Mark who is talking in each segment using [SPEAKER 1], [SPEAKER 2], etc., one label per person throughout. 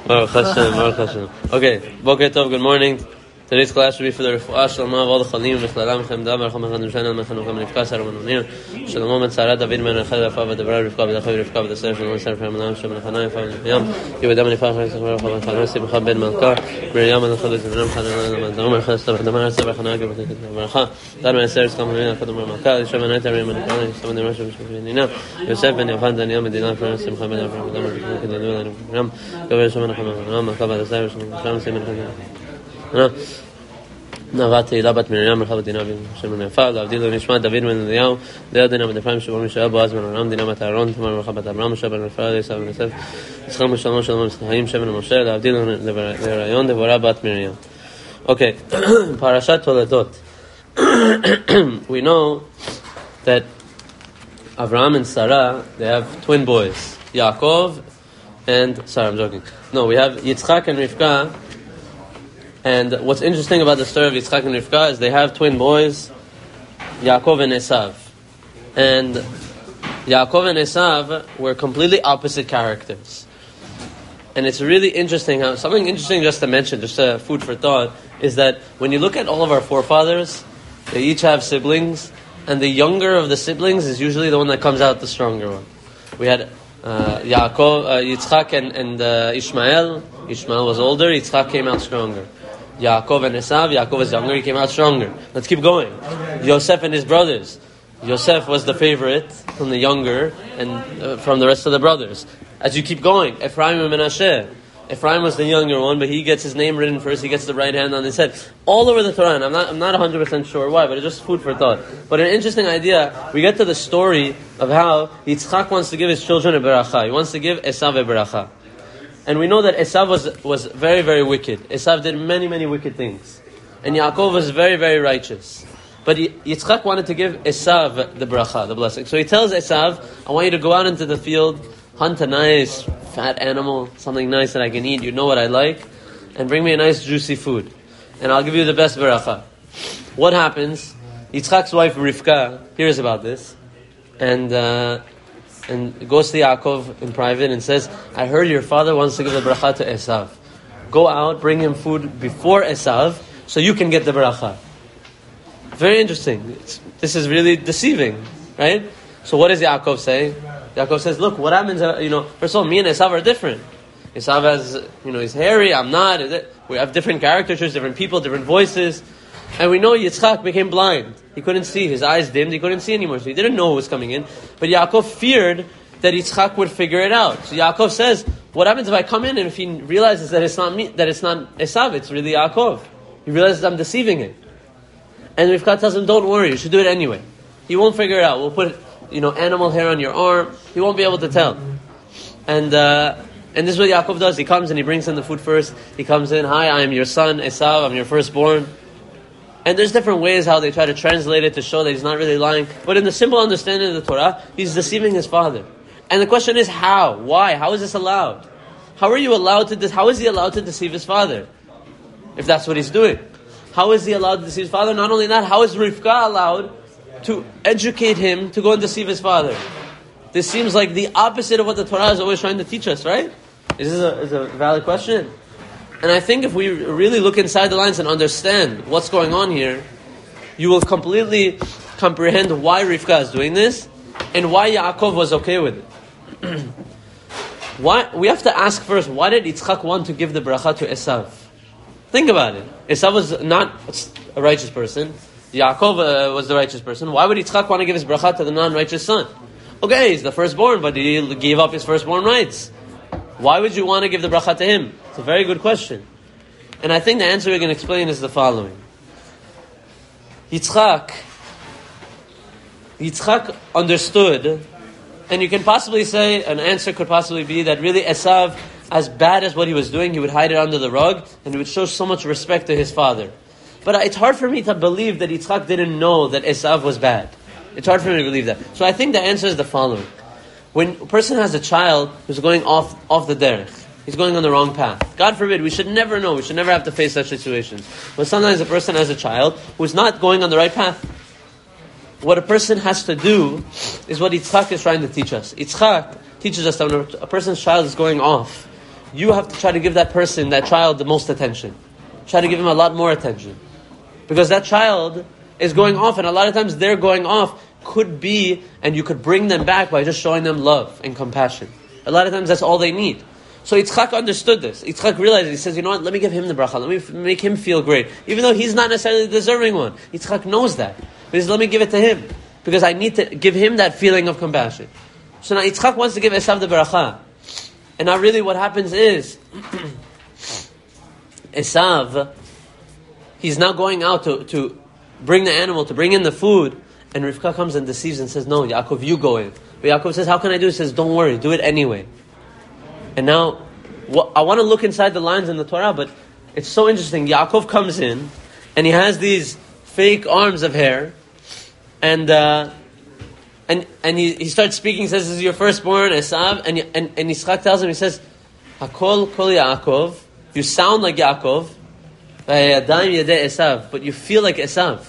[SPEAKER 1] Baruch Hashem, Baruch Hashem. Okay, Boker Tov, good morning. Today's class will be for the Refuah Shalom of all the Chalim, Mechlalam, Chemda, Baruch Hamad Nushan, Mechanukam, Rivka, Saram, Anunir, Shalom, and Sarah, David, Ben, Echad, Rafa, Devra, Rivka, Bedachav, Rivka, Bedasar, Shalom, Sarah, Ramadan, Shalom, Hanai, Fam, Yam, Yibadam, Nifah, Chayes, Rafa, Chanasi, Bechab, Ben, Malka, Miriam, and Chadus, Miriam, Chanel, Madam, Chas, Damar, Sabah, Hanai, Baruch, Dan, Meser, Skamarina, Kadamar, Malka, Shamanai, Tarim, and Kali, Saman, Rosh, Nina, Yosef, Ben, Yavan, Daniel, Medina, Francis, Mohammed, Ramadan, Miriam, Gabriel, Shaman, Hamad, Malka, Bedasar, Shalom, Simon, נאווה תהילה בת מרים מלכה בדינה שם נאפה להבדיל ונשמע דוד בן אליהו דעה דינה בן אפרים שבור משעה בועז בן אברהם דינה בת אהרון תמר מלכה בת אברהם משה בן רפאל עשיו בן יוסף יצחק משלמה שלמה משחקים שמן משה להבדיל להיריון דבורה בת מרים. Okay, Parashat Toledot. We know that Abraham and Sarah, they have twin boys, Yaakov and sorry, I'm joking. No, we have Yitzchak and Rivka. And what's interesting about the story of Yitzchak and Rivka is they have twin boys, Yaakov and Esav. And Yaakov and Esav were completely opposite characters. And it's really interesting how, something interesting just to mention, just a food for thought, is that when you look at all of our forefathers, they each have siblings, and the younger of the siblings is usually the one that comes out the stronger one. We had Yitzchak and Ishmael. Ishmael was older, Yitzchak came out stronger. Yaakov and Esav, Yaakov was younger, he came out stronger. Let's keep going. Yosef and his brothers. Yosef was the favorite from the younger and from the rest of the brothers. As you keep going, Ephraim and Menashe. Ephraim was the younger one, but he gets his name written first, he gets the right hand on his head. All over the Torah, and I'm not 100% sure why, but it's just food for thought. But an interesting idea, we get to the story of how Yitzchak wants to give his children a beracha. He wants to give Esav a beracha. And we know that Esav was very, very wicked. Esav did many, many wicked things. And Yaakov was very, very righteous. But Yitzchak wanted to give Esav the bracha, the blessing. So he tells Esav, I want you to go out into the field, hunt a nice, fat animal, something nice that I can eat, you know what I like, and bring me a nice, juicy food. And I'll give you the best bracha. What happens? Yitzchak's wife, Rivka, hears about this, and goes to Yaakov in private and says, I heard your father wants to give the bracha to Esav. Go out, bring him food before Esav, so you can get the bracha. Very interesting. This is really deceiving, right? So what does Yaakov say? Yaakov says, look, what happens, first of all, me and Esav are different. Esav has, he's hairy, I'm not. We have different characters, different people, different voices. And we know Yitzchak became blind. He couldn't see. His eyes dimmed. He couldn't see anymore. So he didn't know who was coming in. But Yaakov feared that Yitzchak would figure it out. So Yaakov says, what happens if I come in and if he realizes that it's not me, that it's not Esav, it's really Yaakov? He realizes I'm deceiving him. And Rivka tells him, don't worry, you should do it anyway. He won't figure it out. We'll put, animal hair on your arm. He won't be able to tell. And this is what Yaakov does. He comes and he brings in the food first. He comes in, hi, I am your son, Esav, I'm your firstborn. And there's different ways how they try to translate it to show that he's not really lying. But in the simple understanding of the Torah, he's deceiving his father. And the question is how? Why? How is this allowed? How is he allowed to deceive his father? If that's what he's doing. How is he allowed to deceive his father? Not only that, how is Rivka allowed to educate him to go and deceive his father? This seems like the opposite of what the Torah is always trying to teach us, right? Is this a valid question? And I think if we really look inside the lines and understand what's going on here, you will completely comprehend why Rivka is doing this and why Yaakov was okay with it. Why? We have to ask first, why did Yitzchak want to give the bracha to Esav? Think about it. Esav was not a righteous person. Yaakov was the righteous person. Why would Yitzchak want to give his bracha to the non-righteous son? Okay, he's the firstborn, but he gave up his firstborn rights. Why would you want to give the bracha to him? It's a very good question. And I think the answer we can explain is the following. Yitzchak understood, and you can possibly say, an answer could possibly be that really Esav, as bad as what he was doing, he would hide it under the rug, and he would show so much respect to his father. But it's hard for me to believe that Yitzchak didn't know that Esav was bad. It's hard for me to believe that. So I think the answer is the following. When a person has a child who's going off the derech, he's going on the wrong path. God forbid, we should never know. We should never have to face such situations. But sometimes a person has a child who's not going on the right path. What a person has to do is what Yitzchak is trying to teach us. Yitzchak teaches us that when a person's child is going off, you have to try to give that person, that child, the most attention. Try to give him a lot more attention. Because that child is going off, and a lot of times their going off could be, and you could bring them back by just showing them love and compassion. A lot of times that's all they need. So Yitzchak understood this. Yitzchak realized, he says, you know what, let me give him the bracha, let me make him feel great. Even though he's not necessarily the deserving one. Yitzchak knows that. He says, let me give it to him. Because I need to give him that feeling of compassion. So now Yitzchak wants to give Esav the bracha. And now really what happens is, Esav, he's now going out to bring the animal, to bring in the food, and Rivka comes and deceives and says, no, Yaakov, you go in. But Yaakov says, how can I do it? He says, don't worry, do it anyway. And now, I want to look inside the lines in the Torah, but it's so interesting. Yaakov comes in, and he has these fake arms of hair, and he starts speaking. He says, "This is your firstborn, Esav." And Yitzchak tells him, he says, "Hakol kol Yaakov." You sound like Yaakov, but you feel like Esav.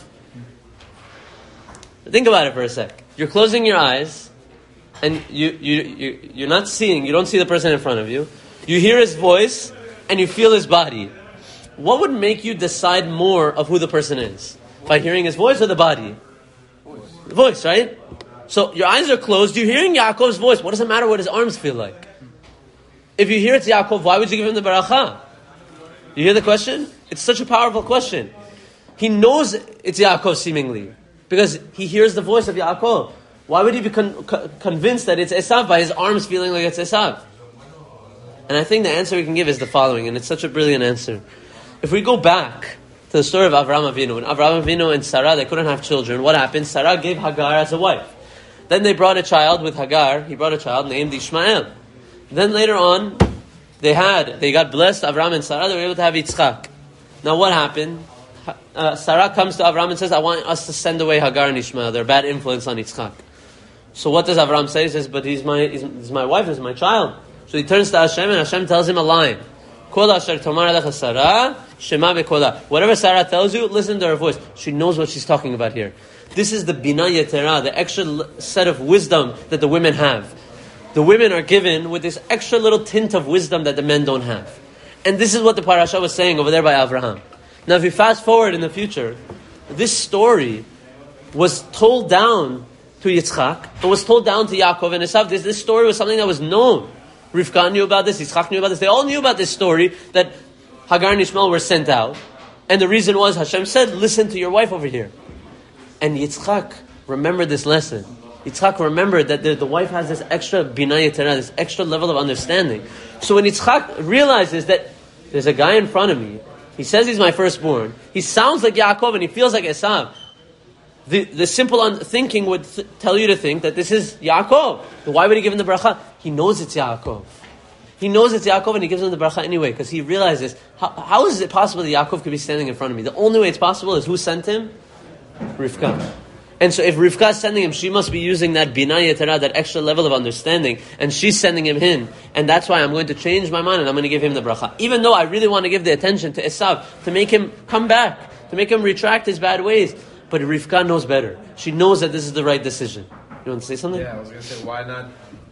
[SPEAKER 1] Think about it for a sec. You're closing your eyes, and you're not seeing. You don't see the person in front of you. You hear his voice, and you feel his body. What would make you decide more of who the person is? By hearing his voice or the body? The voice, right? So your eyes are closed, you're hearing Yaakov's voice. What does it matter what his arms feel like? If you hear it's Yaakov, why would you give him the baracha? You hear the question? It's such a powerful question. He knows it's Yaakov seemingly, because he hears the voice of Yaakov. Why would he be convinced that it's Esav by his arms feeling like it's Esav? And I think the answer we can give is the following, and it's such a brilliant answer. If we go back to the story of Avraham Avinu, when Avraham Avinu and Sarah, they couldn't have children, what happened? Sarah gave Hagar as a wife. Then they brought a child with Hagar. He brought a child named Ishmael. Then later on, they got blessed, Avraham and Sarah, they were able to have Yitzchak. Now what happened? Sarah comes to Avraham and says, I want us to send away Hagar and Ishmael. They're a bad influence on Yitzchak. So what does Avraham say? He says, but he's my wife, he's my child. So he turns to Hashem, and Hashem tells him a line. Whatever Sarah tells you, listen to her voice. She knows what she's talking about here. This is the Bina Yetera, the extra set of wisdom that the women have. The women are given with this extra little tint of wisdom that the men don't have. And this is what the parasha was saying over there by Avraham. Now if you fast forward in the future, this story was told down to Yitzchak, it was told down to Yaakov and Esav. This story was something that was known. Rivka knew about this, Yitzchak knew about this. They all knew about this story that Hagar and Ishmael were sent out. And the reason was Hashem said, listen to your wife over here. And Yitzchak remembered this lesson. Yitzchak remembered that the wife has this extra bina yetera, this extra level of understanding. So when Yitzchak realizes that there's a guy in front of me, he says he's my firstborn, he sounds like Yaakov and he feels like Esav, the simple thinking would tell you to think that this is Yaakov. But why would he give him the bracha? He knows it's Yaakov. He knows it's Yaakov and he gives him the bracha anyway, because he realizes, how is it possible that Yaakov could be standing in front of me? The only way it's possible is who sent him? Rivka. And so if Rivka is sending him, she must be using that bina yetera, that extra level of understanding, and she's sending him in. And that's why I'm going to change my mind and I'm going to give him the bracha. Even though I really want to give the attention to Esav, to make him come back, to make him retract his bad ways. But Rivka knows better. She knows that this is the right decision. You want to say something?
[SPEAKER 2] Yeah, I was going to say, why not,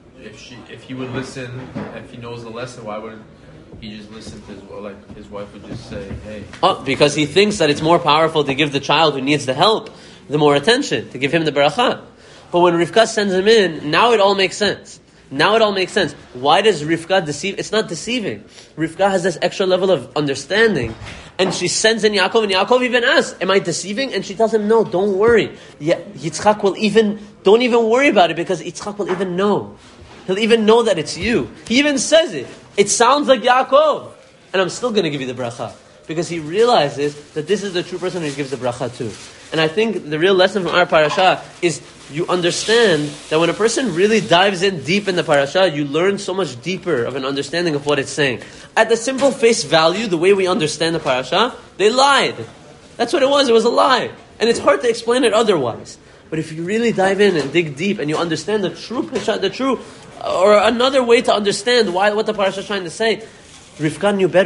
[SPEAKER 2] if he would listen, if he knows the lesson, why wouldn't he just listen to his wife would just say, hey.
[SPEAKER 1] Oh, because he thinks that it's more powerful to give the child who needs the help the more attention, to give him the baracha. But when Rivka sends him in, now it all makes sense. Now it all makes sense. Why does Rivka deceive? It's not deceiving. Rivka has this extra level of understanding. And she sends in Yaakov, and Yaakov even asks, am I deceiving? And she tells him, no, don't worry. Yitzchak don't even worry about it, because Yitzchak will even know. He'll even know that it's you. He even says it. It sounds like Yaakov. And I'm still going to give you the bracha. Because he realizes that this is the true person who he gives the bracha to. And I think the real lesson from our parasha is you understand that when a person really dives in deep in the parasha, you learn so much deeper of an understanding of what it's saying. At the simple face value, the way we understand the parasha, they lied. That's what it was. It was a lie. And it's hard to explain it otherwise. But if you really dive in and dig deep and you understand the true or another way to understand what the parasha is trying to say, Rivka knew better.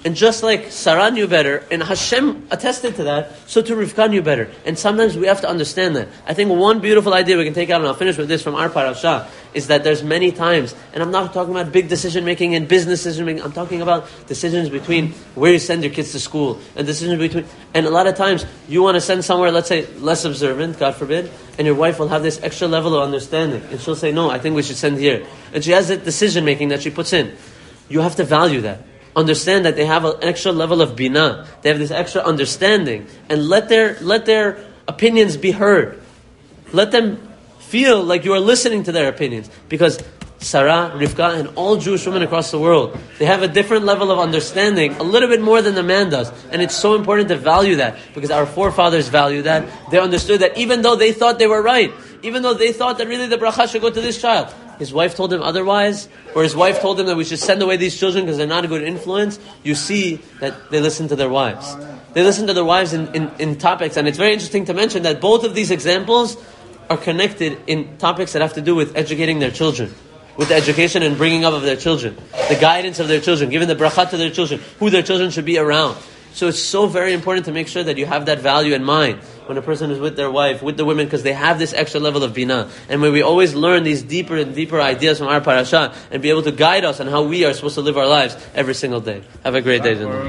[SPEAKER 1] And just like Sarah knew better, and Hashem attested to that, so too Rivka knew better. And sometimes we have to understand that. I think one beautiful idea we can take out, and I'll finish with this from our parasha, is that there's many times, and I'm not talking about big decision making and business decision making, I'm talking about decisions between where you send your kids to school, and decisions between, and a lot of times you want to send somewhere, let's say, less observant, God forbid, and your wife will have this extra level of understanding, and she'll say, no, I think we should send here. And she has that decision making that she puts in. You have to value that. Understand that they have an extra level of binah. They have this extra understanding, and let their opinions be heard. Let them feel like you are listening to their opinions, because Sarah, Rivka, and all Jewish women across the world, they have a different level of understanding, a little bit more than the man does. And it's so important to value that, because our forefathers value that. They understood that even though they thought they were right, even though they thought that really the bracha should go to this child, his wife told him otherwise, or his wife told him that we should send away these children because they're not a good influence, you see that they listen to their wives. They listen to their wives in topics, and it's very interesting to mention that both of these examples are connected in topics that have to do with educating their children, with the education and bringing up of their children, the guidance of their children, giving the bracha to their children, who their children should be around. So it's so very important to make sure that you have that value in mind when a person is with their wife, with the women, because they have this extra level of binah. And when we always learn these deeper and deeper ideas from our parasha and be able to guide us on how we are supposed to live our lives every single day. Have a great day, gentlemen.